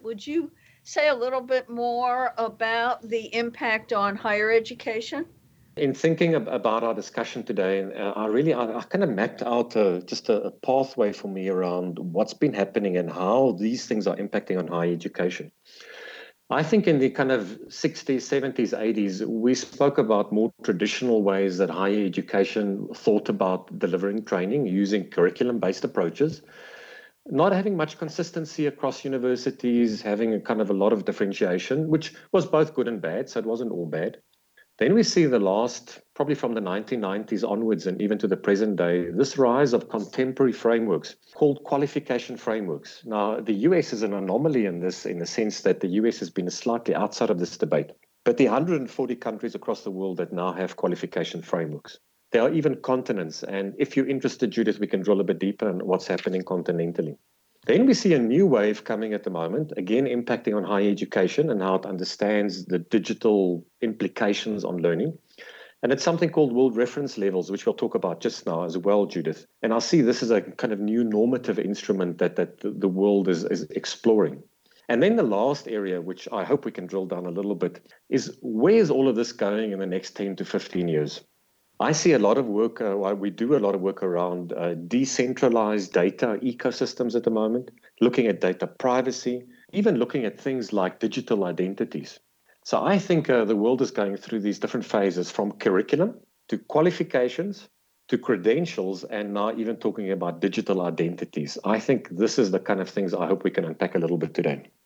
Would you say a little bit more about the impact on higher education? In thinking about our discussion today, I kind of mapped out just a pathway for me around what's been happening and how these things are impacting on higher education. I think in the kind of 60s, 70s, 80s, we spoke about more traditional ways that higher education thought about delivering training using curriculum-based approaches, not having much consistency across universities, having a kind of a lot of differentiation, which was both good and bad, so it wasn't all bad. Then we see the last, probably from the 1990s onwards and even to the present day, this rise of contemporary frameworks called qualification frameworks. Now, the US is an anomaly in this, in the sense that the US has been slightly outside of this debate. But the 140 countries across the world that now have qualification frameworks. There are even continents. And if you're interested, Judith, we can drill a bit deeper on what's happening continentally. Then we see a new wave coming at the moment, again impacting on higher education and how it understands the digital implications on learning. And it's something called world reference levels, which we'll talk about just now as well, Judith. And I see this as a kind of new normative instrument that the world is exploring. And then the last area, which I hope we can drill down a little bit, is where's all of this going in the next 10 to 15 years? I see a lot of work, we do a lot of work around decentralized data ecosystems at the moment, looking at data privacy, even looking at things like digital identities. So I think the world is going through these different phases from curriculum to qualifications to credentials and now even talking about digital identities. I think this is the kind of things I hope we can unpack a little bit today.